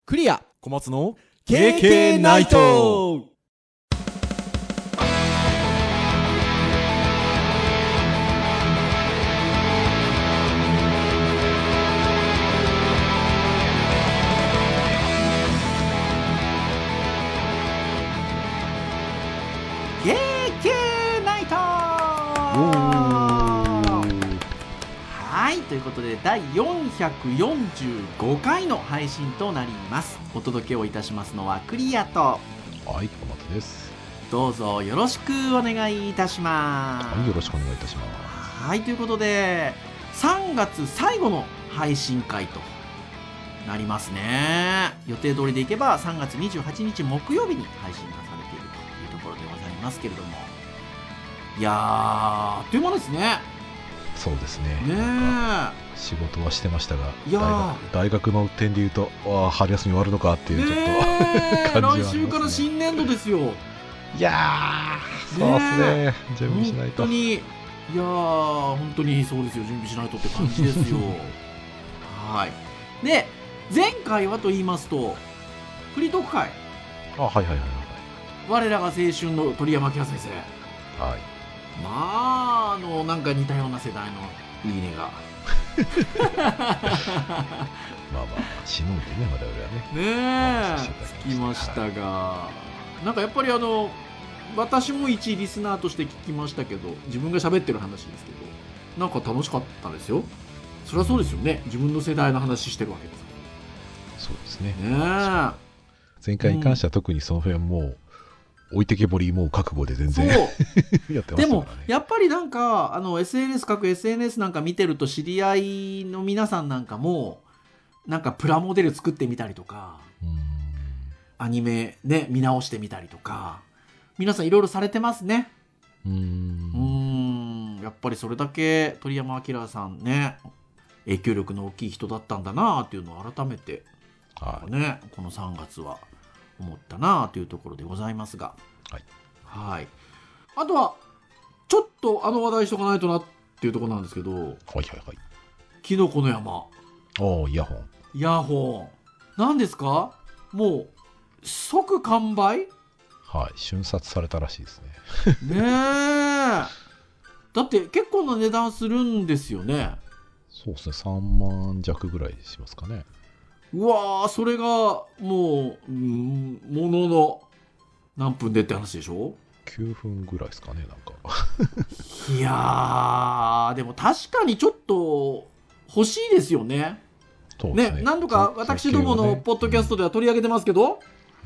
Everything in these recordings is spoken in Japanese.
クリア小松の KK ナイト。 はい、ということで第445回の配信となります。お届けをいたしますのはクリアと、 はい、小松です。 どうぞよろしくお願いいたします。 はい、よろしくお願いいたします。 はい、ということで3月最後の配信回となりますね。予定通りでいけば3月28日木曜日に配信がされているというところでございますけれども、いやーあっという間ですね。 そうですね。 ねえ、 仕事はしてましたが、 いや大学の点で言うと、春休み終わるのかっていうちょっと、 ね感じはありますね。 来週から新年度ですよ。 いやー、そうですね。準備しないと。 本当に、いやー本当にそうですよ。準備しないとって感じですよ。はい。で、前回はと言いますとフリートーク会、 はいはいはいはい。 我らが青春の鳥山明先生、 はい。 まあなんか似たような世代のいいねがまあまあ、死ぬんでね、我々はね。 ねえつきましたが、なんかやっぱり私も一リスナーとして聞きましたけど、自分が喋ってる話ですけど、なんか楽しかったですよ。そりゃそうですよね。自分の世代の話してるわけですかそうですね。 らね。 前回に関しては特にその辺もう、置いてけぼりもう覚悟で全然やってましたからね。 でもやっぱりなんかSNS 各 SNS なんか見てると、知り合いの皆さんなんかもなんかプラモデル作ってみたりとか、アニメね見直してみたりとか、皆さんいろいろされてますね。やっぱりそれだけ鳥山明さんね、影響力の大きい人だったんだなっていうのを改めて、ね、この3月は思ったなというところでございますが、 はい、 はい、あとはちょっと話題しとかないとなっていうところなんですけど、はいはいはい、 キノコの山、 イヤホン、 イヤホンなんですか？もう即完売？ はい、瞬殺されたらしいですね。 ねえだって結構な値段するんですよね。 そうですね、3万弱ぐらいしますかね。 うわー、それがもうものの何分でって話でしょ。 9分ぐらいですかね、なんかいやーでも確かにちょっと欲しいですよね。 そうですね。 何度か私どものポッドキャストでは取り上げてますけど、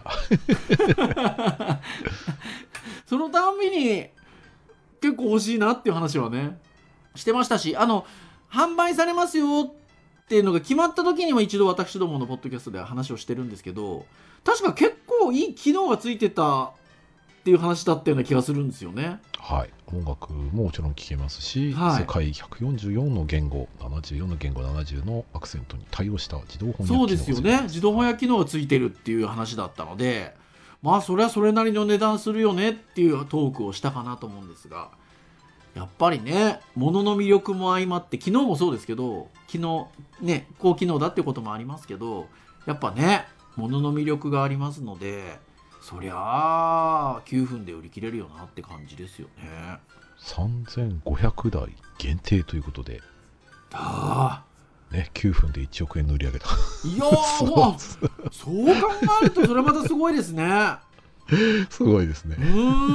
そのたんびに結構欲しいなっていう話はねしてましたし、販売されますよっていうのが決まった時にも一度私どものポッドキャストでは話をしてるんですけど、確か結構いい機能がついてたっていう話だったような気がするんですよね。 はい、音楽ももちろん聴けますし、 はい、 世界144の言語、74の言語、70のアクセントに対応した自動翻訳機能がそうですよね、自動翻訳機能がついてるっていう話だったので、まあそれはそれなりの値段するよねっていうトークをしたかなと思うんですが、やっぱりね、物の魅力も相まって、昨日もそうですけど、昨日ね高機能だっていうこともありますけど、やっぱね物の魅力がありますので、そりゃあ9分で売り切れるよなって感じですよね。 3500台限定ということで、ね、9分で1億円の売り上げだ。 いやーそう考えるとそれまたすごいですね。 すごいですね。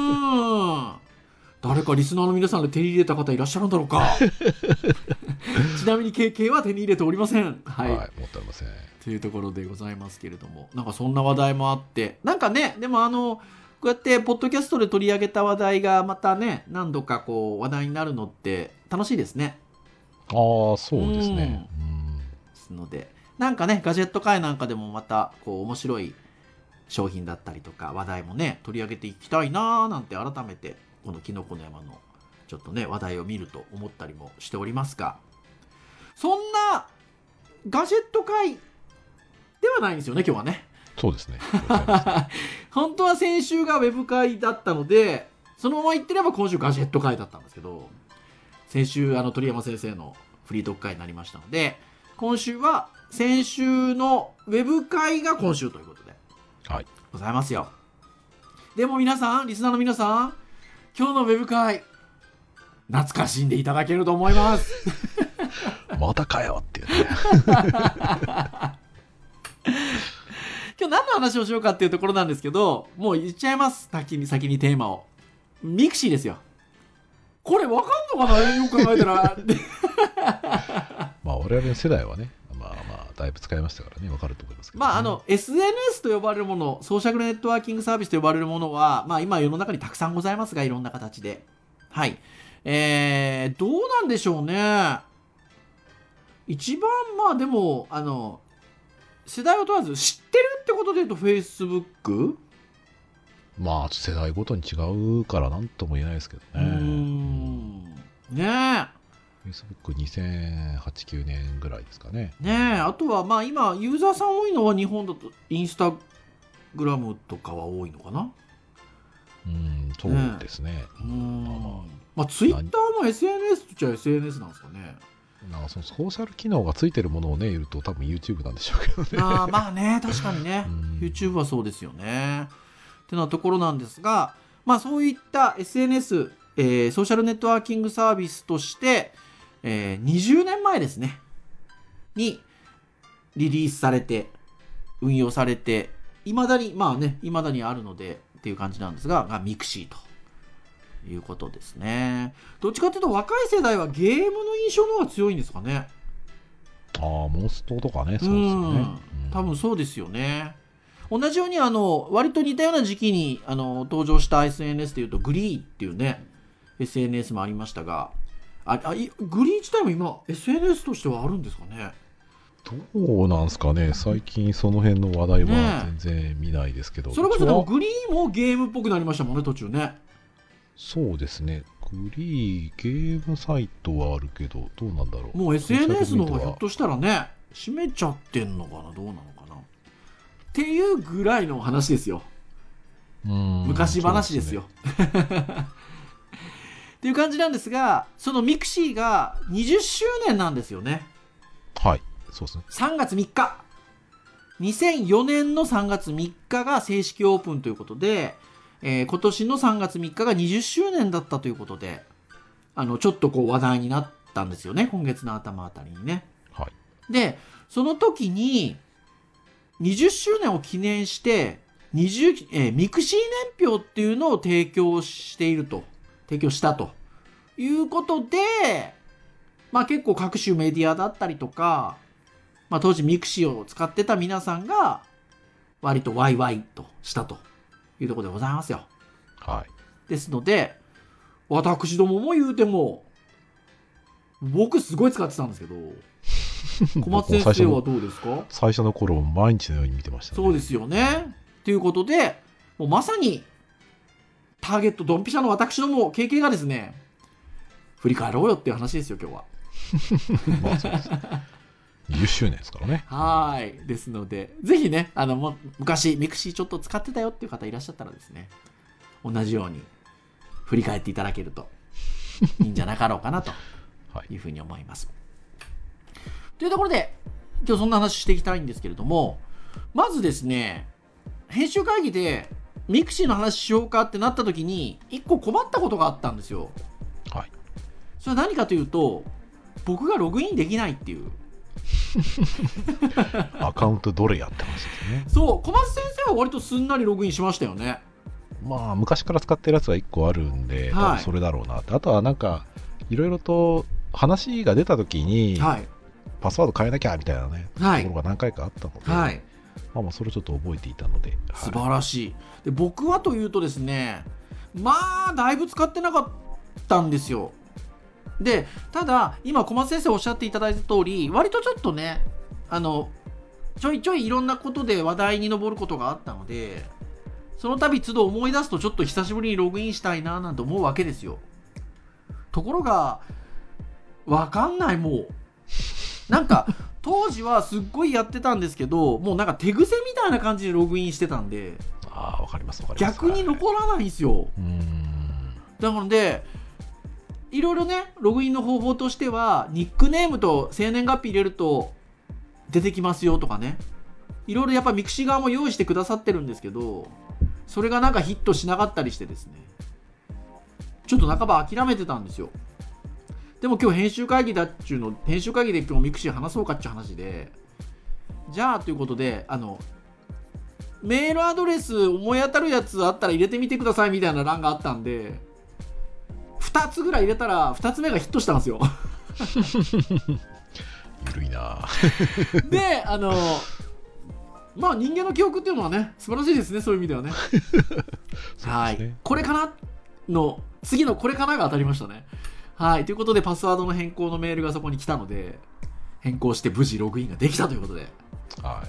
誰かリスナーの皆さんで手に入れた方いらっしゃるんだろうか。ちなみに KK は手に入れておりません。はい、 持っておりませんというところでございますけれども、なんかそんな話題もあって、なんかね、でもこうやってポッドキャストで取り上げた話題がまたね何度かこう話題になるのって楽しいですね。 そうですね。 ですので、なんかねガジェット界なんかでもまたこう面白い商品だったりとか話題もね取り上げていきたいなーなんて改めてこのキノコの山のちょっとね話題を見ると思ったりもしておりますが、そんなガジェット界ではないんですよね今日はね。 そうですね。 本当は先週がウェブ会だったので、そのまま言ってれば今週ガジェット会だったんですけど、先週鳥山先生のフリートーク会になりましたので、今週は先週のウェブ会が今週ということで、 はい、 ございますよ。でも皆さん、リスナーの皆さん、今日のウェブ会懐かしんでいただけると思いますまたかよっていうね今日何の話をしようかっていうところなんですけど、もう言っちゃいます。先にテーマを。ミクシーですよ。これ分かんのかな、よく考えたらまあ我々の世代はね、まあだいぶ使いましたからね、分かると思いますけど、ね、 まあSNS と呼ばれるもの、ソーシャルネットワーキングサービスと呼ばれるものは、まあ今世の中にたくさんございますが、いろんな形で。はい。どうなんでしょうね。一番まあでも世代を問わず知ってるってことで言うと Facebook？ まあ世代ごとに違うから何とも言えないですけどね。 ねえ。 Facebook2008、9年ぐらいですかね。 ねえ。あとはまあ今ユーザーさん多いのは日本だとインスタグラムとかは多いのかな。 そうですね。 まあツイッターも SNS とっちゃ SNS なんですかね。 なんかそのソーシャル機能がついてるものをね言うと多分 YouTube なんでしょうけどね。 まあね、確かにねYouTube はそうですよねってなところなんですが、まあそういった SNS、ソーシャルネットワーキングサービスとして、20年前ですねにリリースされて運用されて、いまだにあるのでっていう感じなんですが、ミクシーということですね。どっちかというと若い世代はゲームの印象の方が強いんですかね。 モンストとかね、そうですよね。 多分そうですよね。同じように割と似たような時期に登場した SNS でいうとグリーっていうね SNS もありましたが、グリー自体も今 SNS としてはあるんですかね。 どうなんですかね。最近その辺の話題は全然見ないですけど、 それこそでもグリーもゲームっぽくなりましたもんね、途中ね。 そうですね。グリーゲームサイトはあるけどどうなんだろう。 もう SNS の方がひょっとしたらね閉めちゃってんのかな、どうなのかなっていうぐらいの話ですよ。昔話ですよ。っていう感じなんですが、そのミクシーが20周年なんですよね。 はい、そうですね。 3月3日2004年の3月3日が正式オープンということで、今年の3月3日が20周年だったということで、ちょっとこう話題になったんですよね、今月の頭あたりにね。 はい。 でその時に20周年を記念してミクシー年表っていうのを提供したということで、まあ結構各種メディアだったりとか、まあ当時ミクシーを使ってた皆さんが割とワイワイとしたというところでございますよ。 はい。 ですので私どもも言うても僕すごい使ってたんですけど小松先生はどうですか？ 最初の頃毎日のように見てましたね。 そうですよね。ということでもうまさにターゲットドンピシャの私ども経験がですね振り返ろうよっていう話ですよ今日は。 まあそうです。20周年ですからね。 はい。ですのでぜひね昔ミクシーちょっと使ってたよっていう方いらっしゃったらですね、同じように振り返っていただけるといいんじゃなかろうかなというふうに思います。というところで今日そんな話していきたいんですけれども、まずですね編集会議でミクシーの話しようかってなった時に一個困ったことがあったんですよ。 はい。 それは何かというと僕がログインできないっていうアカウントどれやって話ですね。 そう、小松先生は割とすんなりログインしましたよね。 まあ昔から使ってるやつは1個あるんで、多分それだろうなって。あとはなんかいろいろと話が出た時に、パスワード変えなきゃみたいなね、ところが何回かあったので、まあそれちょっと覚えていたので、 素晴らしい。で僕はというとですね、まあだいぶ使ってなかったんですよ。でただ今小松先生おっしゃっていただいた通り、割とちょっとねちょいちょいいろんなことで話題に上ることがあったので、その度都度思い出すとちょっと久しぶりにログインしたいななんて思うわけですよ。ところがわかんない。もうなんか当時はすっごいやってたんですけど、もうなんか手癖みたいな感じでログインしてたんで、 わかりますわかります。 逆に残らないんですよ。なのでいろいろねログインの方法としてはニックネームと生年月日入れると出てきますよとかね、いろいろやっぱミクシー側も用意してくださってるんですけど、それがなんかヒットしなかったりしてですね、ちょっと半ば諦めてたんですよ。でも今日編集会議だっちゅうの、編集会議で今日ミクシー話そうかっちゅう話で、じゃあということでメールアドレス思い当たるやつあったら入れてみてくださいみたいな欄があったんで、2つぐらい入れたら2つ目がヒットしたんですよ。 ゆるいな。 でまあ人間の記憶っていうのはね素晴らしいですね、そういう意味ではね。はい、これかなの次のこれかなが当たりましたね。はい、ということでパスワードの変更のメールがそこに来たので、変更して無事ログインができたということで、 はい、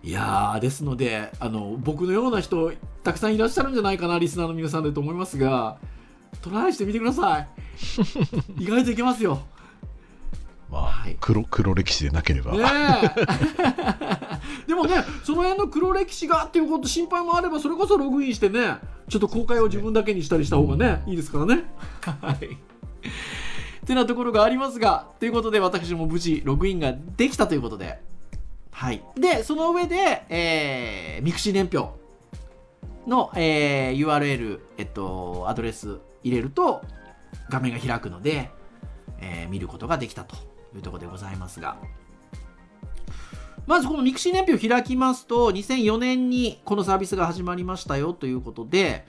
いやー、ですので僕のような人たくさんいらっしゃるんじゃないかな、リスナーの皆さんでと思いますが、トライしてみてください。意外といけますよ。 まあ、はい、黒歴史でなければ、ね、 でもね、その辺の黒歴史がっていうこと心配もあれば、それこそログインしてね、ちょっと公開を自分だけにしたりした方がね、いいですからね。はい。ってなところがありますが、ということで私も無事ログインができたということで、はい。でその上で、ミクシー年表の、URL、アドレス入れると画面が開くので、見ることができたというところでございますが、まずこのミクシー年表を開きますと、2004年にこのサービスが始まりましたよということで、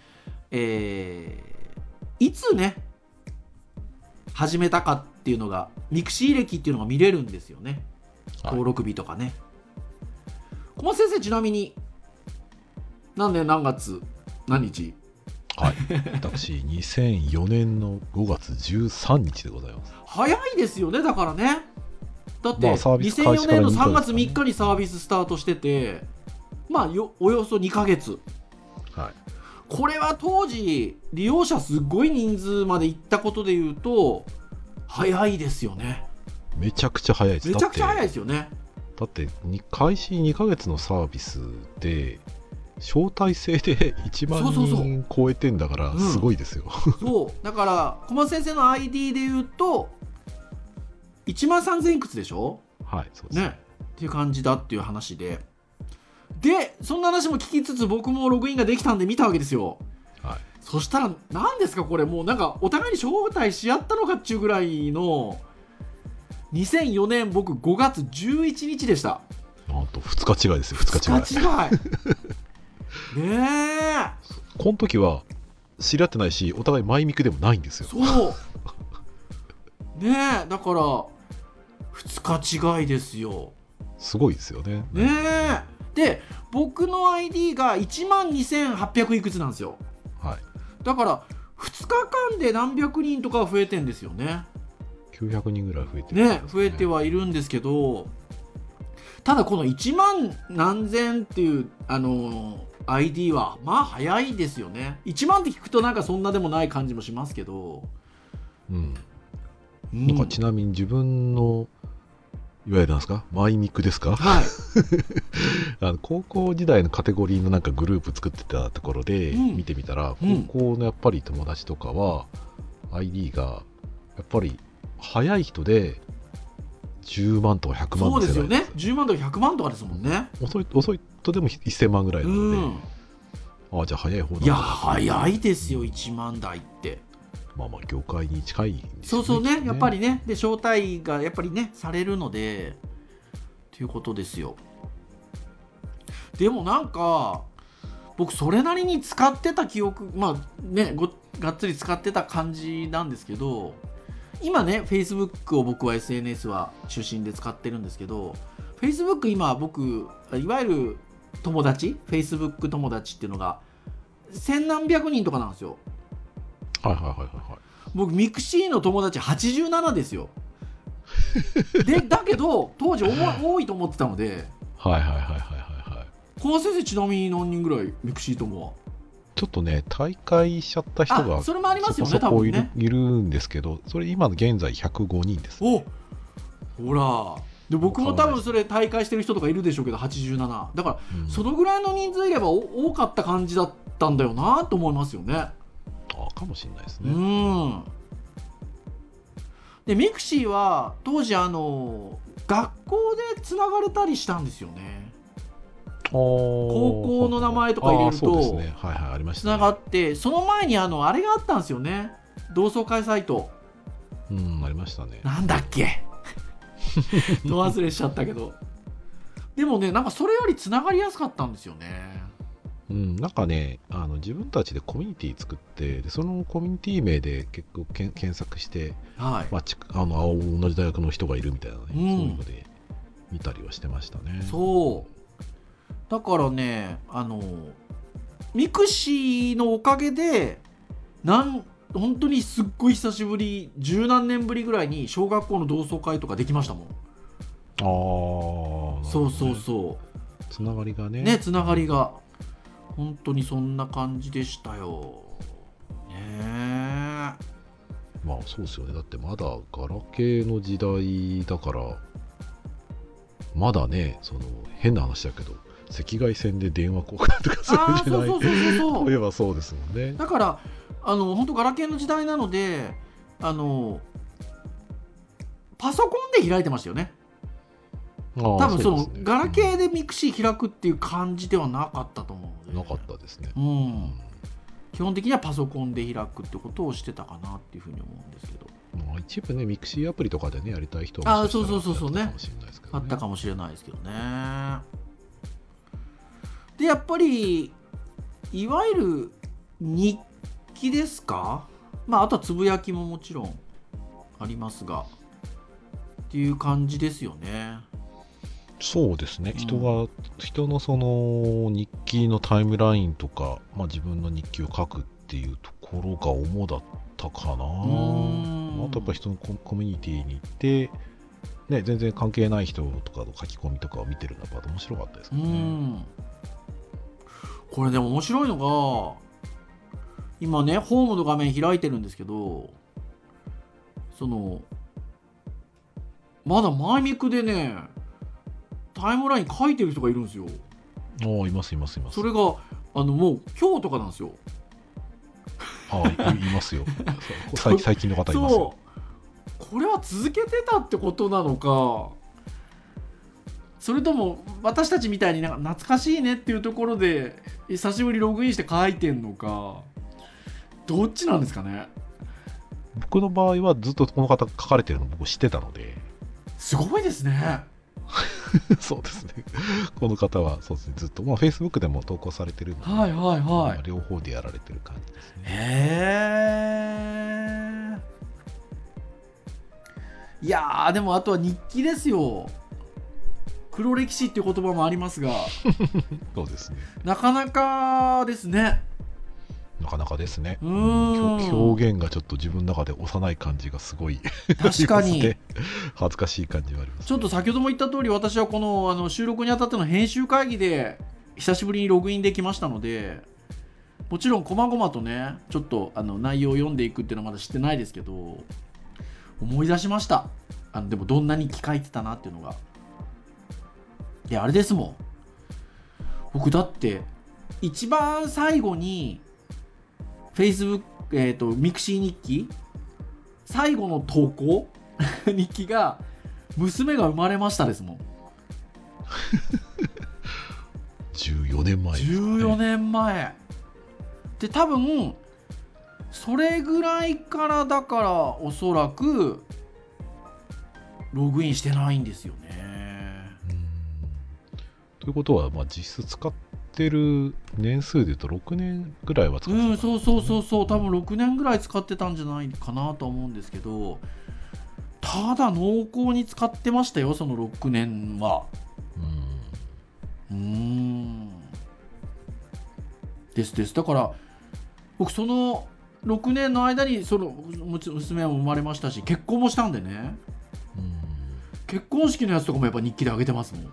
いつね始めたかっていうのが、ミクシー歴っていうのが見れるんですよね、登録日とかね。小松先生、ちなみに何年何月何日？ はい、私2004年の5月13日でございます。 早いですよね。だからね、だって2004年の3月3日にサービススタートしてて、まあおよそ2ヶ月、 はい、 これは当時利用者すごい人数までいったことでいうと早いですよね。 めちゃくちゃ早いです。 めちゃくちゃ早いですよね。 だって開始2ヶ月のサービスで招待制で1万人超えてんだからすごいですよ。 そうだから小松先生の ID で言うと1万3000いくつでしょ。 はい、そうですね。 っていう感じだっていう話で、そんな話も聞きつつ僕もログインができたんで見たわけですよ。 はい、 そしたら何ですかこれ、もうなんかお互いに招待し合ったのかっちゅうぐらいの、2004年僕5月11日でした。 なんと2日違いですよ。2日違い。 ねえ。 この時は知り合ってないし、お互いマイミクでもないんですよ。 そうねえ、だから2日違いですよ。すごいですよね。 ねえ。で僕の ID が12,800いくつなんですよ。 はい。 だから2日間で何百人とか増えてんですよね。 900人ぐらい増えてるね。増えてはいるんですけど、ただこの1万何千っていうID はまあ早いですよね。1万って聞くとなんかそんなでもない感じもしますけど、 なんかちなみに自分のいわゆるなんですか、マイミクですか、 はい高校時代のカテゴリーのなんかグループ作ってたところで見てみたら、高校のやっぱり友達とかは ID がやっぱり早い人で10万とか100万の世代です。 そうですよね。10万とか100万とかですもんね。 遅い人でも1000万ぐらいなので、じゃあ早い方なんだな。 いや早いですよ、1万台って。 まあ業界に近いんですよね。そうね、やっぱりね。で招待がやっぱりねされるのでということですよ。でもなんか僕それなりに使ってた記憶、まあねがっつり使ってた感じなんですけど、今ね Facebook を僕は SNS は中心で使ってるんですけど、 Facebook 今僕いわゆる友達 Facebook 友達っていうのが千何百人とかなんですよ。 はいはいはいはい。 僕ミクシーの友達87ですよ。だけど当時多いと思ってたので。 はいはいはいはいはいはい。 小松先生ちなみに何人ぐらいミクシー友は？ ちょっとね退会しちゃった人がそれもありますよね、 多分ね。いるんですけど、それ今の現在105人です、ね。 ほらで僕も多分それ退会してる人とかいるでしょうけど87だから、そのぐらいの人数いれば多かった感じだったんだよなと思いますよね。 かもしれないですね。 でミクシーは当時学校でつながれたりしたんですよね。高校の名前とか入れるとつながって、その前にあれがあったんですよね、同窓会サイト。 ありましたね。 なんだっけど忘れしちゃったけど、でもねなんかそれよりつながりやすかったんですよね。 なんかね自分たちでコミュニティ作って、でそのコミュニティ名で結構検索して、同じ大学の人がいるみたいなね、そういうので見たりはしてましたね。 そうだからねミクシーのおかげで本当にすっごい久しぶり、十何年ぶりぐらいに小学校の同窓会とかできましたもん。そうそうそう、 つながりがねつながりが本当にそんな感じでしたよね。 まあそうですよね。だってまだガラケーの時代だから、まだね変な話だけど赤外線で電話交換とかする時代といえばそうですもんね。 だから本当ガラケーの時代なのでパソコンで開いてましたよね。多分そのガラケーでミクシー開くっていう感じではなかったと思うので。 なかったですね。 基本的にはパソコンで開くってことをしてたかなっていうふうに思うんですけど、 一部ねミクシーアプリとかでねやりたい人はもしかしたらあったかもしれないですけどね。でやっぱりいわゆる日記ですか、あとはつぶやきももちろんありますがっていう感じですよね。 そうですね、人のその日記のタイムラインとか、自分の日記を書くっていうところが主だったかな。あとやっぱ人のコミュニティに行って、全然関係ない人とかの書き込みとかを見てるのが面白かったですね。 これでも面白いのが今ねホームの画面開いてるんですけど、まだマイミクでねタイムライン書いてる人がいるんですよ。 います。 それがもう今日とかなんですよ。 いますよ最近の方いますよ。 これは続けてたってことなのか、それとも私たちみたいに懐かしいねっていうところで久しぶりログインして書いてんのか、どっちなんですかね。 僕の場合はずっとこの方書かれてるの僕知ってたので。 すごいですねそうですね。この方はそうですね、ずっとFacebook でも投稿されてるので、両方でやられてる感じですね。 いやでもあとは日記ですよ。黒歴史っていう言葉もありますがそうですね、 なかなかですね。 表現がちょっと自分の中で幼い感じがすごい確かに恥ずかしい感じはあります、ね、 ちょっと先ほども言った通り、私はこの収録にあたっての編集会議で久しぶりにログインできましたので、もちろん細々とねちょっと内容を読んでいくっていうのはまだ知ってないですけど、思い出しました。でもどんなに書いてたなっていうのが。いやあれですもん、僕だって一番最後にFacebook、ミクシー日記最後の投稿日記が娘が生まれましたですもん 14年前ですね。 14年前で、多分それぐらいからだからおそらくログインしてないんですよね。 ということは実質使ってる年数でいうと6年ぐらいは使ってたんですね。 そう多分6年ぐらい使ってたんじゃないかなと思うんですけど、ただ濃厚に使ってましたよ、その6年は。ですだから僕その6年の間にその娘も生まれましたし、結婚もしたんでね、結婚式のやつとかもやっぱ日記で上げてますもん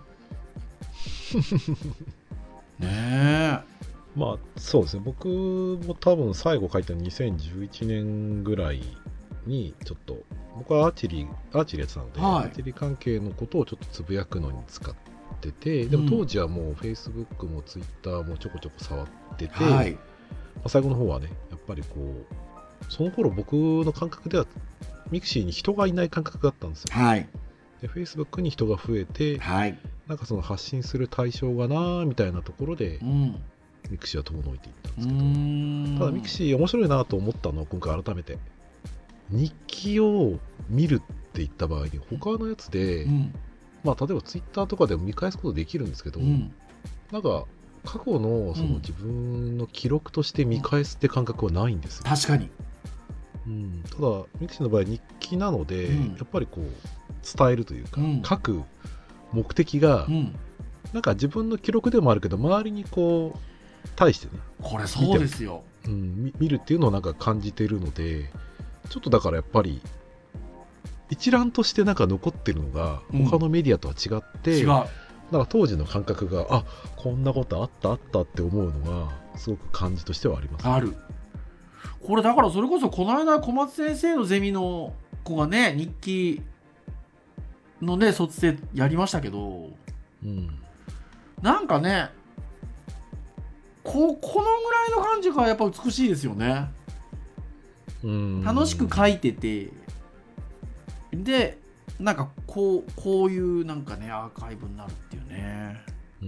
ねえ。 そうですね、僕も多分最後書いたの2011年ぐらいに、ちょっと僕はアーチェリーやってたので、アーチェリー関係のことをちょっとつぶやくのに使ってて、でも当時はもう Facebook も Twitter もちょこちょこ触ってて、最後の方はねやっぱりこうその頃僕の感覚ではミクシーに人がいない感覚があったんですよ。 はい。 で Facebook に人が増えて、 はい、 なんかその発信する対象がなみたいなところで、ミクシーは遠のいていったんですけど、ただミクシー面白いなと思ったのは今回改めて日記を見るって言った場合に他のやつで、まあ、例えばツイッターとかでも見返すことできるんですけど、なんか過去のその自分の記録として見返すって感覚はないんですよ。 確かに。 ただミクシーの場合日記なので、やっぱりこう伝えるというか、書く目的が、なんか自分の記録でもあるけど周りにこう対してね、 これそうですよ、 見るっていうのをなんか感じてるので、ちょっとだからやっぱり一覧としてなんか残ってるのが他のメディアとは違って、なんか当時の感覚がこんなことあったって思うのがすごく感じとしてはあります、ね、 ある。これだからそれこそこの間小松先生のゼミの子がね日記のね卒生やりましたけど、なんかねこのぐらいの感じがやっぱ美しいですよね。楽しく書いてて、でなんかこういうなんかねアーカイブになるっていうね。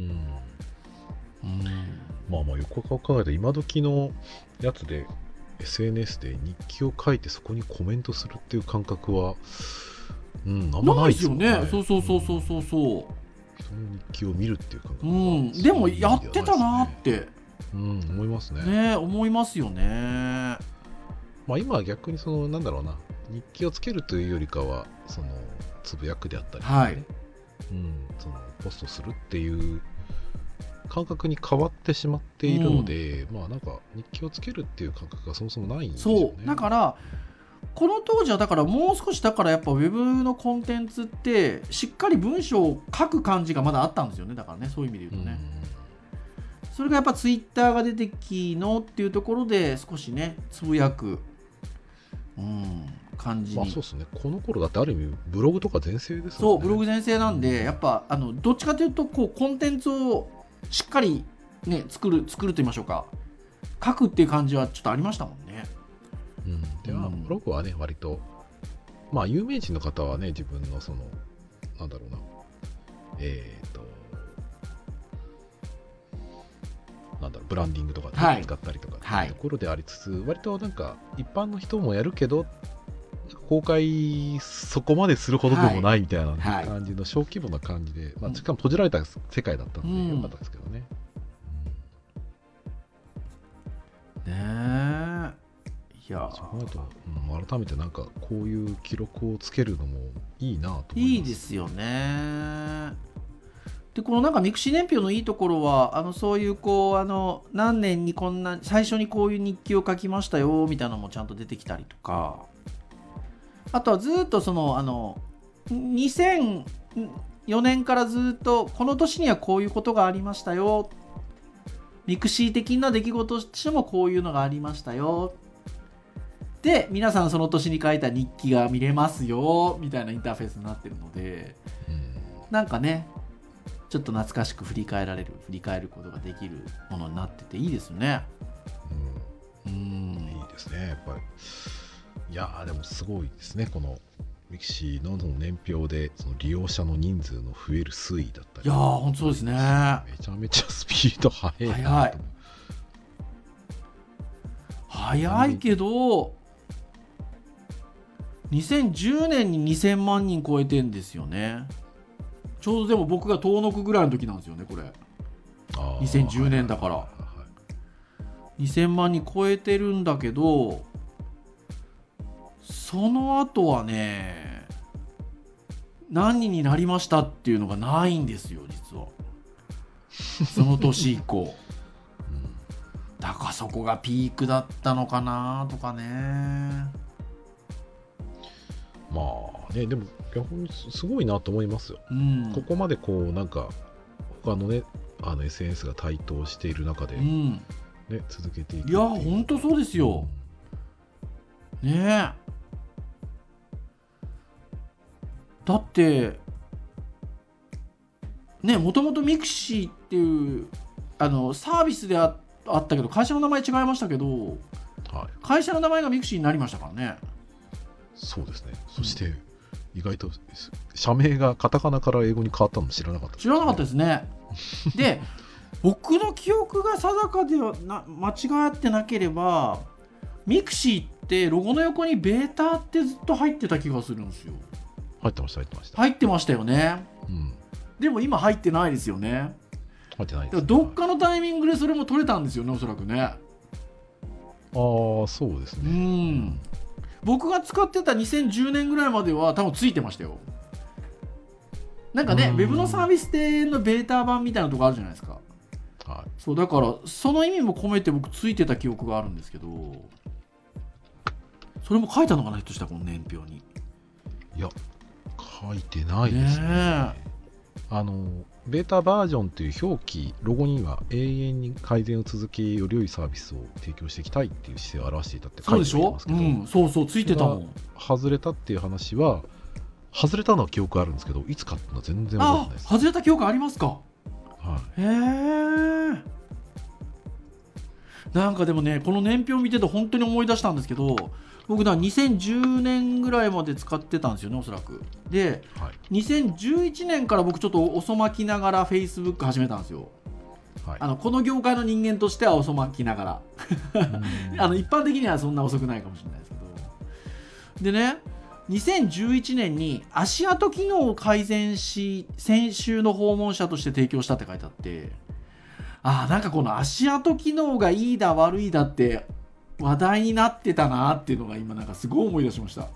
まあよく考えたら今時のやつで SNS で日記を書いてそこにコメントするっていう感覚はあんまないですよね。 そう人の日記を見るっていう感覚は、でもやってたなって思いますね。 思いますよね。 まあ今は逆にそのなんだろうな、日記をつけるというよりかはそのつぶやくであったりとかね、そのポストするっていう感覚に変わってしまっているので、まあなんか日記をつけるっていう感覚がそもそもないんですよね。 そうだからこの当時はだからもう少しだからやっぱウェブのコンテンツってしっかり文章を書く感じがまだあったんですよね。だからねそういう意味で言うとね、それがやっぱツイッターが出てきのっていうところで少しねつぶやく、感じに、 そうですね。この頃だってある意味ブログとか全盛ですもんね。 そうブログ全盛なんで、やっぱどっちかというとこうコンテンツをしっかりね作ると言いましょうか、書くっていう感じはちょっとありましたもんね。 でブログはね割とまあ有名人の方はね自分のそのなんだろうななんだろうブランディングとかで使ったりとかっていうところでありつつ、割となんか一般の人もやるけど公開そこまでするほどでもないみたいな感じの小規模な感じで、しかも閉じられた世界だったのでよかったですけどね。いやそう思うと、改めてなんかこういう記録をつけるのもいいなと思います。 いいですよね。でこのなんかミクシー年表のいいところはそういうこう何年にこんな最初にこういう日記を書きましたよみたいなのもちゃんと出てきたりとか、あとはずっとその2004年からずっとこの年にはこういうことがありましたよ、ミクシー的な出来事としてもこういうのがありましたよ、で皆さんその年に書いた日記が見れますよみたいなインターフェースになってるので、なんかねちょっと懐かしく振り返ることができるものになってていいですね。 いいですねやっぱり。いやでもすごいですね、このミクシーの年表でその利用者の人数の増える推移だったり。 いや本当そうですね。 めちゃめちゃスピード速いなと。 早いけど2010年に2000万人超えてんですよね。ちょうどでも僕が遠のくぐらいの時なんですよねこれ。2010年だから、2000万人超えてるんだけど、その後はね何人になりましたっていうのがないんですよ実は。その年以降だからそこがピークだったのかなとかね。 まあねでも逆にすごいなと思いますよ、ここまでこうなんか他のねSNS が台頭している中で、ね続けていくっていう。 いや本当そうですよ、ねえ。だってねもともとミクシーっていうサービスであったけど会社の名前違いましたけど、会社の名前がミクシーになりましたからね。 そうですね。そして、意外と社名がカタカナから英語に変わったの知らなかった。 知らなかったですね。で、僕の記憶が定かでは間違ってなければ、ミクシーってロゴの横にベータってずっと入ってた気がするんですよ。 入ってました入ってましたよね。 うん。 でも今入ってないですよね。 入ってないです、ね。 どっかのタイミングでそれも取れたんですよね、おそらくね。ああ、 そうですね。 うん。僕が使ってた2010年ぐらいまでは多分ついてましたよ。なんかね、ウェブのサービス系のベータ版みたいなとこあるじゃないですか。 はい。 そうだからその意味も込めて僕ついてた記憶があるんですけど、それも書いたのかな、ひょっとしたらこの年表に。 いや、書いてないですね。ベータバージョンっていう表記、ロゴには永遠に改善を続けより良いサービスを提供していきたいっていう姿勢を表していたって書いてありますけど、 そうそう、ついてたもん。 外れたっていう話は、外れたのは記憶あるんですけど、いつかっていうのは全然覚えてないです。 外れた記憶ありますか。 はい。 へえ。なんかでもね、この年表見てて本当に思い出したんですけど、僕だ2010年ぐらいまで使ってたんですよね、おそらく。で、はい、2011年から僕ちょっと遅まきながら Facebook 始めたんですよ。はい、この業界の人間としては遅まきながら一般的にはそんな遅くないかもしれないですけど。でね、2011年に足跡機能を改善し先週の訪問者として提供したって書いてあって、なんかこの足跡機能がいいだ悪いだって話題になってたなっていうのが今なんかすごい思い出しました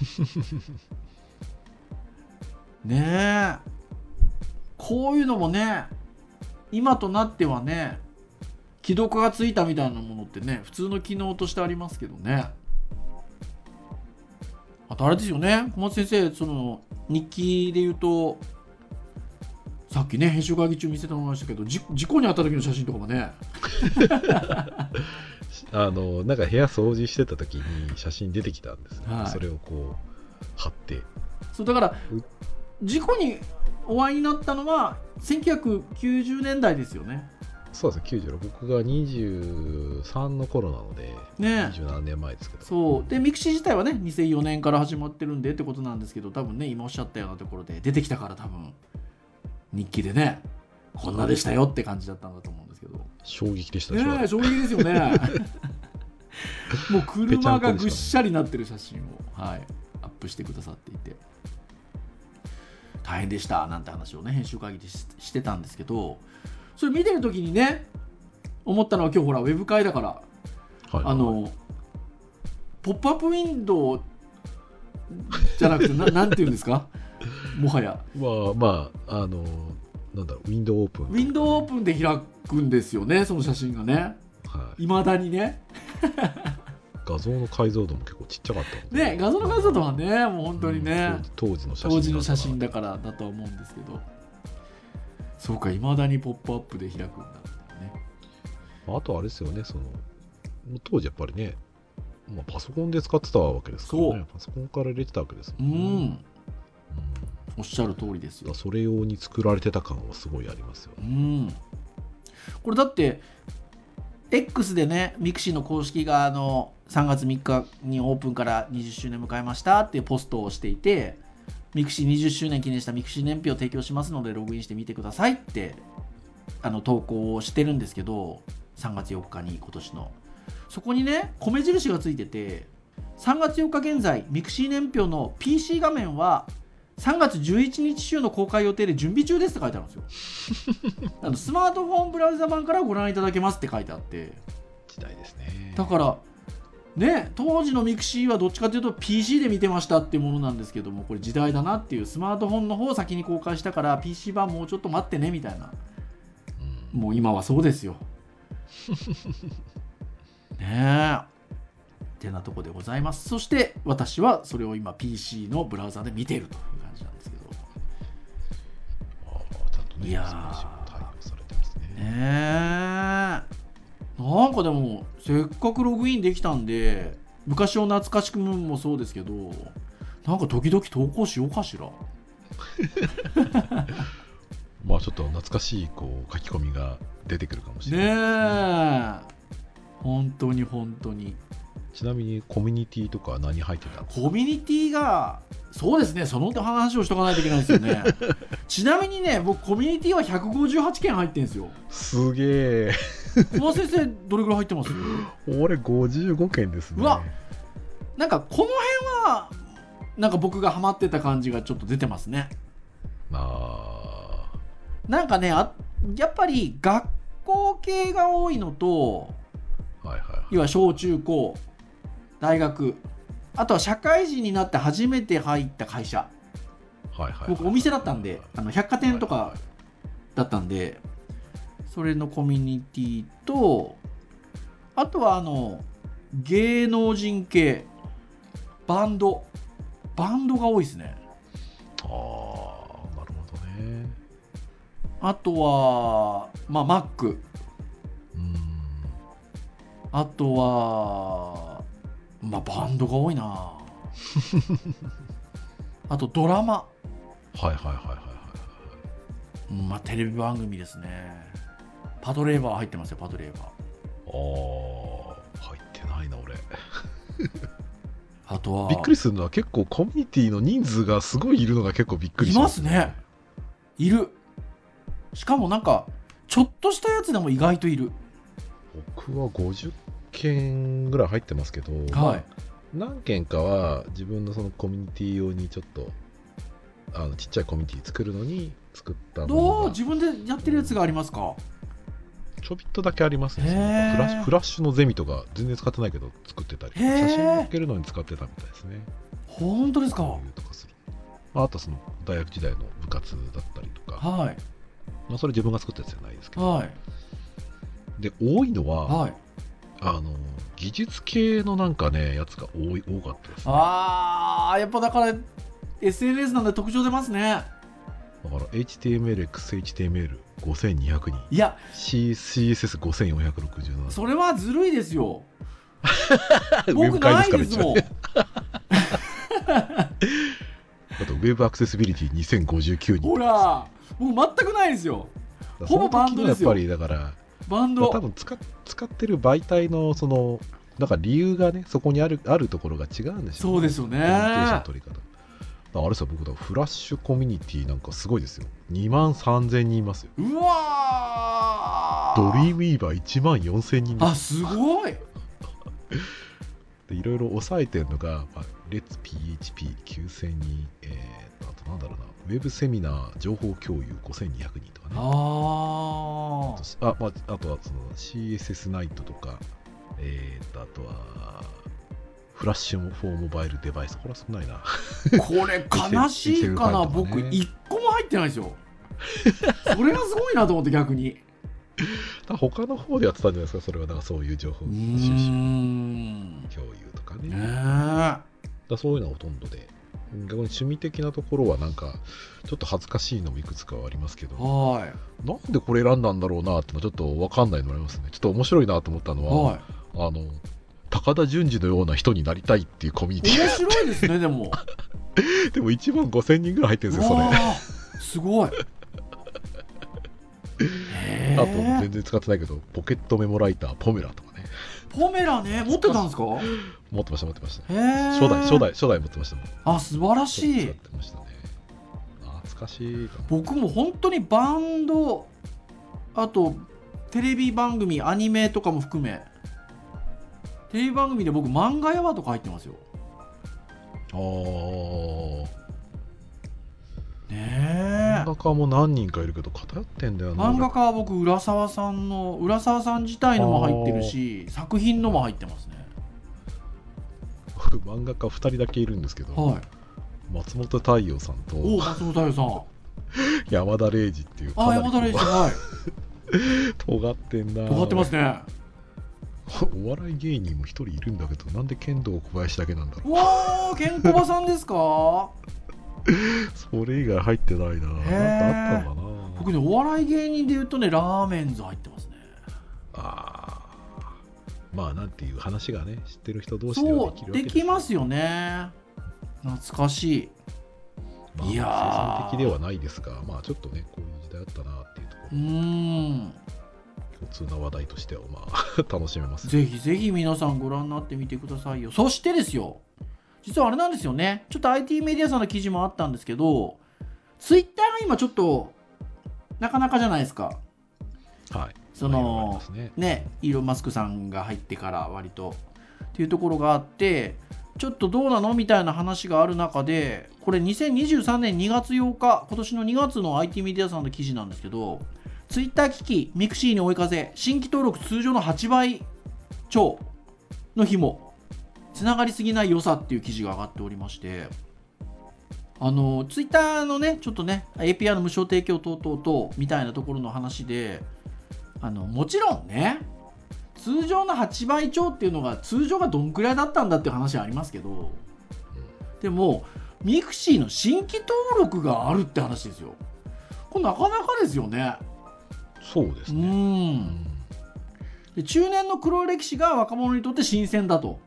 ねえ。こういうのもね、今となってはね、既読がついたみたいなものってね、普通の機能としてありますけどね。あとあれですよね、小松先生、その日記で言うと、さっきね編集会議中見せてもらいましたけど、事故に遭った時の写真とかもねなんか部屋掃除してた時に写真出てきたんです、ね、はい、それをこう貼って、 そうだから事故にお会いになったのは1990年代ですよね。 そうですね、96、僕が23の頃なので、ね、27年前ですけど。 そうで、ミクシー自体はね2004年から始まってるんでってことなんですけど、多分ね今おっしゃったようなところで出てきたから多分日記でね、こんなでしたよって感じだったんだと思うんですけど、 衝撃でしたね。 衝撃ですよねもう車がぐっしゃりなってる写真を、はい、アップしてくださっていて大変でしたなんて話をね編集会議でしてたんですけど、それ見てる時にね思ったのは、今日ほらウェブ会だから、はいはい、ポップアップウィンドウじゃなくてなんていうんですかもはやなんだろう、ウィンドウオープン、 ウィンドウオープンで開くんですよね、その写真がね、はい、未だにね画像の解像度も結構ちっちゃかったね、画像の解像度はねもう本当にね、 当時の写真だからだとは思うんですけど、そうか、未だにポップアップで開くんだね。 あとあれですよね、その当時やっぱりね、パソコンで使ってたわけですからね、パソコンから入れてたわけですもんね。 おっしゃる通りですよ。 それ用に作られてた感はすごいありますよね。 これだって X でね、ミクシーの公式が3月3日にオープンから20周年迎えましたっていうポストをしていて、ミクシー20周年記念したミクシー年表を提供しますのでログインしてみてくださいって投稿をしてるんですけど、3月4日に今年のそこにね米印がついてて、3月4日現在ミクシー年表の PC 画面は3月11日週の公開予定で準備中ですって書いてあるんですよスマートフォンブラウザ版からご覧いただけますって書いてあって、 時代ですね。 だからね、当時のミクシーはどっちかというと PC で見てましたっていうものなんですけども、これ時代だなっていう、スマートフォンの方を先に公開したから PC 版もうちょっと待ってねみたいな、もう今はそうですよねえってなとこでございます。そして私はそれを今 PC のブラウザで見ているという感じなんですけど、 ちゃんとね、 いや対応されてますね。なんかでもせっかくログインできたんで、昔を懐かしくもそうですけど、なんか時々投稿しようかしらちょっと懐かしい書き込みが出てくるかもしれないですね。 本当に本当に。 ちちなみにコミュニティとか何入ってたんですか？ コミュニティがそうですね、その話をしとかないといけないですよねちなみにね、僕コミュニティは158件入ってるんですよ。 すげえ小野先生どれぐらい入ってます？ 俺55件ですね。 うわ、なんかこの辺はなんか僕がハマってた感じがちょっと出てますね。なんかね、やっぱり学校系が多いのと、要は小中高大学、あとは社会人になって初めて入った会社、僕お店だったんで、百貨店とかだったんで、それのコミュニティと、あとは芸能人系バンドが多いですね。 なるほどね。 あとはマック、あとはバンドが多いなあとドラマ、テレビ番組ですね。パトレーバー入ってますよ。パトレーバー入ってないな俺あとはびっくりするのは結構コミュニティの人数がすごいいるのが結構びっくりします。 いますね。いる。しかもなんかちょっとしたやつでも意外といる。 僕は50件ぐらい入ってますけど、何件かは自分のそのコミュニティ用にちょっとちっちゃいコミュニティ作るのに作ったものが自分でやってるやつがありますか？ ちょびっとだけありますね。フラッシュのゼミとか全然使ってないけど作ってたり、写真載っけるのに使ってたみたいですね。 本当ですか？ あとその大学時代の部活だったりとか、それ自分が作ったやつじゃないですけど、で多いのは、技術系のなんかねやつが多かったですね。 やっぱだから SNS なんで特徴出ますね。 だから HTML、XHTML5200 人、 いや CSS5467。 それはずるいですよ僕ないですもんあとウェブアクセシビリティ2059人。 ほら僕全くないですよ。ほぼバンドですよ。 やっぱりだからバンド多分使ってる媒体のそのなんか理由がねそこにあるところが違うんでしょうね。 そうですよね。 コミュニケーションの取り方。あれさ、僕だフラッシュコミュニティなんかすごいですよ。23000人いますよ。 うわドリームイーバー14000人です。 すごいでいろいろ抑えてるのが、レッツ PHP9000 人、あとなんだろうな、ウェブセミナー情報共有5200人とかね。あとはその CSS ナイトとか、あとはフラッシュフォーモバイルデバイス、これは少ないなこれ悲しいかな、僕1個も入ってないですよそれがすごいなと思って。逆に他の方でやってたんじゃないですか。それはなんかそういう情報収集共有とかね。そういうのはほとんどで、逆に趣味的なところはなんかちょっと恥ずかしいのもいくつかはありますけど、なんでこれ選んだんだろうなってのはちょっと分かんないのもありますね。ちょっと面白いなと思ったのは、高田純次のような人になりたいっていうコミュニティ。 面白いですね。でもでも1万5000人ぐらい入ってるんですよ。それすごいあと全然使ってないけどポケットメモライターポメラとかね。 ポメラね、持ってたんですか？ 持ってました。初代持ってました。 素晴らしい。 使ってましたね。懐かしい。 僕も本当にバンド、あとテレビ番組、アニメとかも含め、テレビ番組で僕漫画ヤワとか入ってますよ。 漫画家も何人かいるけど偏ってんだよな。 漫画家は僕浦沢さん自体のも入ってるし、作品のも入ってますね。 僕漫画家2人だけいるんですけど、松本太陽さんと松本太陽さん山田礼二っていう山田礼二尖ってんな。 尖ってますね。 お笑い芸人も1人いるんだけど、なんで剣道小林だけなんだろう。 ケンコバさんですか？ それ以外入ってないな。なんかあったのかな。 僕ね、お笑い芸人で言うとね、ラーメンズ入ってますね。 なんていう話がね、知ってる人同士ではできるわけです。 できますよね。懐かしい。いやー、生産的ではないですが、ちょっとね、こういう時代あったなっていうところ。 通な話題としては楽しめます。 ぜひぜひ皆さんご覧になってみてくださいよ。そしてですよ、実はあれなんですよね、ちょっと IT メディアさんの記事もあったんですけど、ツイッターが今ちょっとなかなかじゃないですか。 はい、 そのね、イーロン・マスクさんが入ってから割とっていうところがあって、ちょっとどうなのみたいな話がある中で、これ2023年2月8日、今年の2月の IT メディアさんの記事なんですけど、ツイッター危機、ミクシーに追い風、新規登録通常の8倍超の日も、つながりすぎない良さっていう記事が上がっておりまして、ツイッターのね、ちょっとね、API の無償提供等々とみたいなところの話で、もちろんね、通常の8倍超っていうのが通常がどんくらいだったんだっていう話はありますけど、でもミクシーの新規登録があるって話ですよ。これなかなかですよね。 そうですね。 で、中年の黒歴史が若者にとって新鮮だと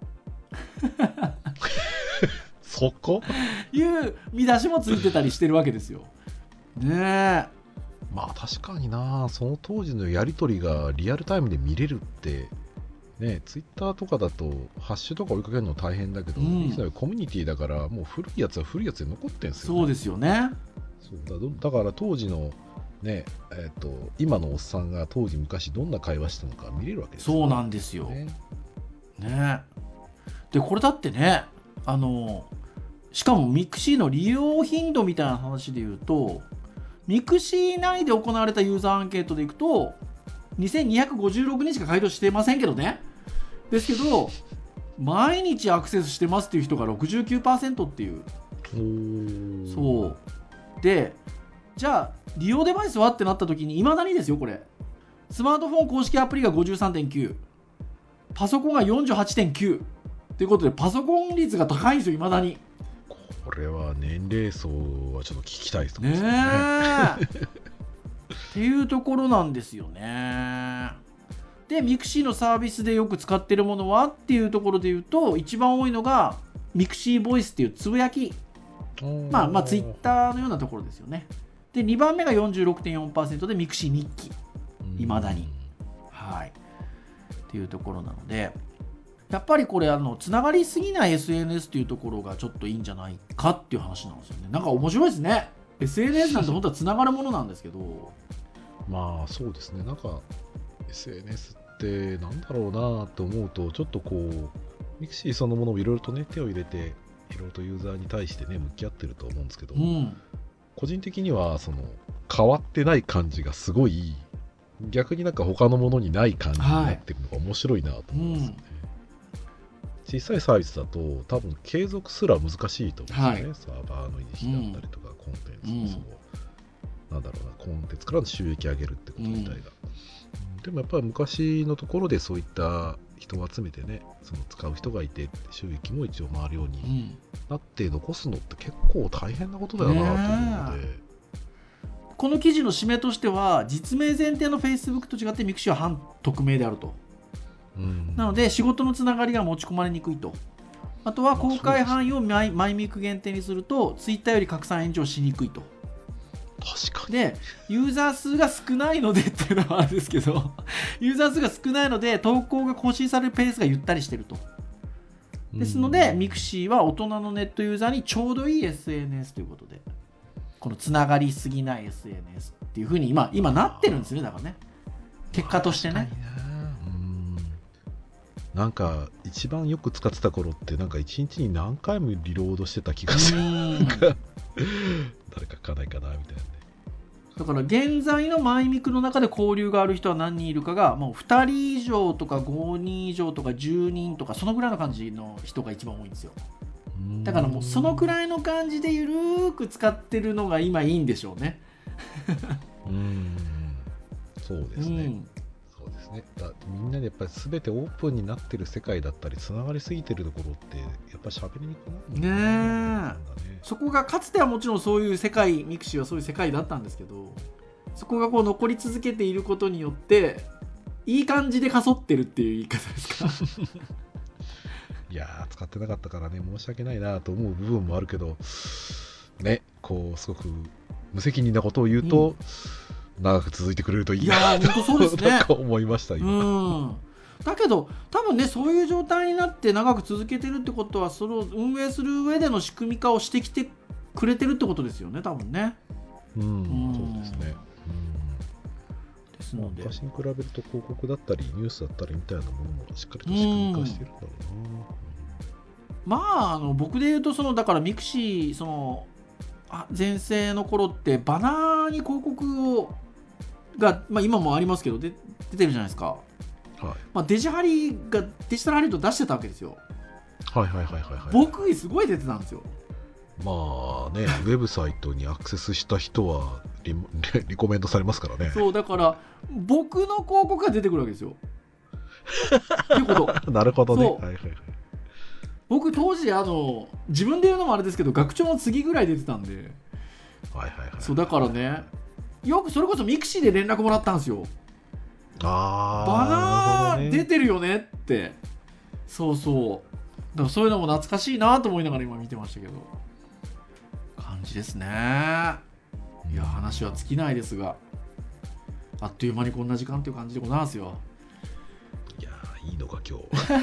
そこいう見出しもついてたりしてるわけですよね。 まあ確かにな、その当時のやり取りがリアルタイムで見れるってね、ツイッターとかだとハッシュとか追いかけるの大変だけど、コミュニティだからもう古いやつは古いやつで残ってるんですよね。 そうですよね。 そうだから当時のね、今のおっさんが当時昔どんな会話したのか見れるわけですよね。 そうなんですよ、ね。でこれだってね、しかもミクシーの利用頻度みたいな話で言うと、ミクシー内で行われたユーザーアンケートでいくと2256人しか回答してませんけどね、ですけど毎日アクセスしてますっていう人が 69% っていう。そうで、じゃあ利用デバイスはってなった時に、いまだにですよ、これスマートフォン公式アプリが 53.9、 パソコンが 48.9 ということで、パソコン率が高いんですよ、いまだに。 これは年齢層はちょっと聞きたいですね。 っていうところなんですよね。でミクシーのサービスでよく使ってるものはっていうところで言うと、一番多いのがミクシーボイスっていうつぶやき、まあツイッターのようなところですよね。で2番目が 46.4% でミクシー日記、いまだに、はいっていうところなので、やっぱりこれつながりすぎない SNS っていうところがちょっといいんじゃないかっていう話なんですよね。なんか面白いですね。 SNS なんて本当はつながるものなんですけどまあそうですね、なんか SNS ってなんだろうなと思うと、ちょっとこうミクシーそのものもいろいろとね手を入れていろいろとユーザーに対してね向き合ってると思うんですけど、個人的にはその変わってない感じがすごい、逆になんか他のものにない感じになってるのが面白いなと思いますね。小さいサービスだと多分継続すら難しいと思うんですよね、サーバーの維持だったりとか、コンテンツなんだろうな、コンテンツからの収益上げるってこと自体が、でもやっぱり昔のところでそういった人を集めてね、その使う人がいて収益も一応回るようになって残すのって結構大変なことだよなと思うので、 この記事の締めとしては、実名前提の Facebook と違ってミクシーは反匿名であると、なので仕事のつながりが持ち込まれにくいと。あとは公開範囲をマイミク限定にするとツイッターより拡散炎上しにくいと。 確かに。 でユーザー数が少ないのでっていうのはあるんですけどユーザー数が少ないので投稿が更新されるペースがゆったりしてると。ですのでミクシーは大人のネットユーザーにちょうどいい SNS ということで、このつながりすぎない SNS っていう風に今なってるんですね。だからね、結果としてね。 なんか一番よく使ってた頃ってなんか一日に何回もリロードしてた気がする。誰か書かないかなみたいなね。 だから現在のマイミクの中で交流がある人は何人いるかがもう2人以上とか5人以上とか10人とかそのぐらいの感じの人が一番多いんですよ。だからもうそのくらいの感じでゆるーく使ってるのが今いいんでしょうね。 そうですね、そうですね。みんなでやっぱり全てオープンになってる世界だったりつながりすぎてるところってやっぱり喋りにくくなるね。 そこがかつてはもちろんそういう世界、ミクシーはそういう世界だったんですけど、そこがこう残り続けていることによっていい感じでかそってるっていう言い方ですか。 いや使ってなかったからね申し訳ないなと思う部分もあるけどね、こうすごく無責任なことを言うと、 長く続いてくれるといいな。いや本当そうですね。 なんか思いました今。 だけど多分ね、そういう状態になって長く続けてるってことは、それを運営する上での仕組み化をしてきてくれてるってことですよね、多分ね。 そうですね。ですので、昔に比べると広告だったりニュースだったりみたいなものもしっかりと仕組み化してるんだろうな。 まあ、僕で言うとだからミクシー全盛の頃ってバナーに広告が、今もありますけど出てるじゃないですか。デジタルハリウッド出してたわけですよ。僕すごい出てたんですよ。 まあね、ウェブサイトにアクセスした人はリコメンドされますからね。 そうだから僕の広告が出てくるわけですよ。っていうこと。 なるほどね。 僕当時自分で言うのもあれですけど、学長の次ぐらい出てたんで、そうだからね、よくそれこそミクシーで連絡もらったんですよ。バナー出てるよねって。そうそう。だからそういうのも懐かしいなと思いながら今見てましたけど、感じですね。いや話は尽きないですが、あっという間にこんな時間という感じでございますよ。 いやいいのか今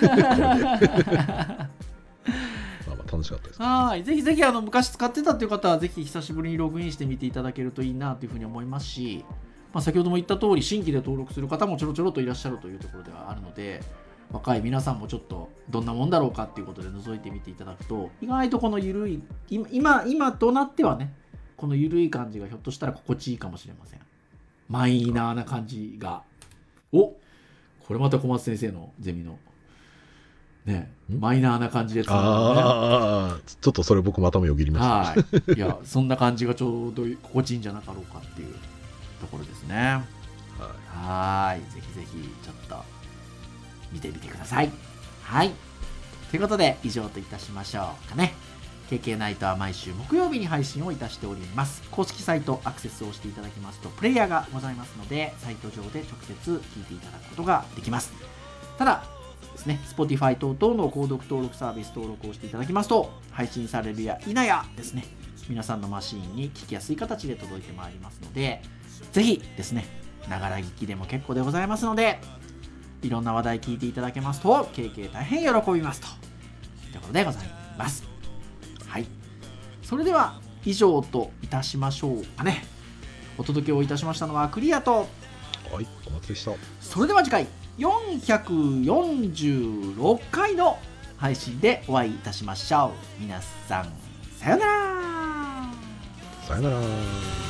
日。楽しかったです、ね。 はい、ぜひぜひ昔使ってたという方はぜひ久しぶりにログインしてみていただけるといいなというふうに思いますし、先ほども言った通り新規で登録する方もちょろちょろといらっしゃるというところではあるので、若い皆さんもちょっとどんなもんだろうかっていうことで覗いてみていただくと、意外とこの緩い今となってはね、この緩い感じがひょっとしたら心地いいかもしれません。マイナーな感じが。これまた小松先生のゼミのね、マイナーな感じで、ね、ちょっとそれ僕またもよぎりました。いやそんな感じがちょうど心地いいんじゃなかろうかっていうところですね。はいぜひぜひちょっと見てみてください。はいということで以上といたしましょうかね。 KK ナイトは毎週木曜日に配信をいたしております。公式サイトアクセスをしていただきますとプレイヤーがございますので、サイト上で直接聞いていただくことができます。ただですね、Spotify 等々の購読登録サービス登録をしていただきますと、配信されるや否やですね、皆さんのマシーンに聞きやすい形で届いてまいりますので、ぜひですね、ながら聞きでも結構でございますので、いろんな話題聞いていただけますと KK 大変喜びますというところでございます。はい、それでは以上といたしましょうかね。お届けをいたしましたのはクリアと、 はい、お待ちでした。 それでは次回446回の配信でお会いいたしましょう。皆さんさよなら。 さよなら。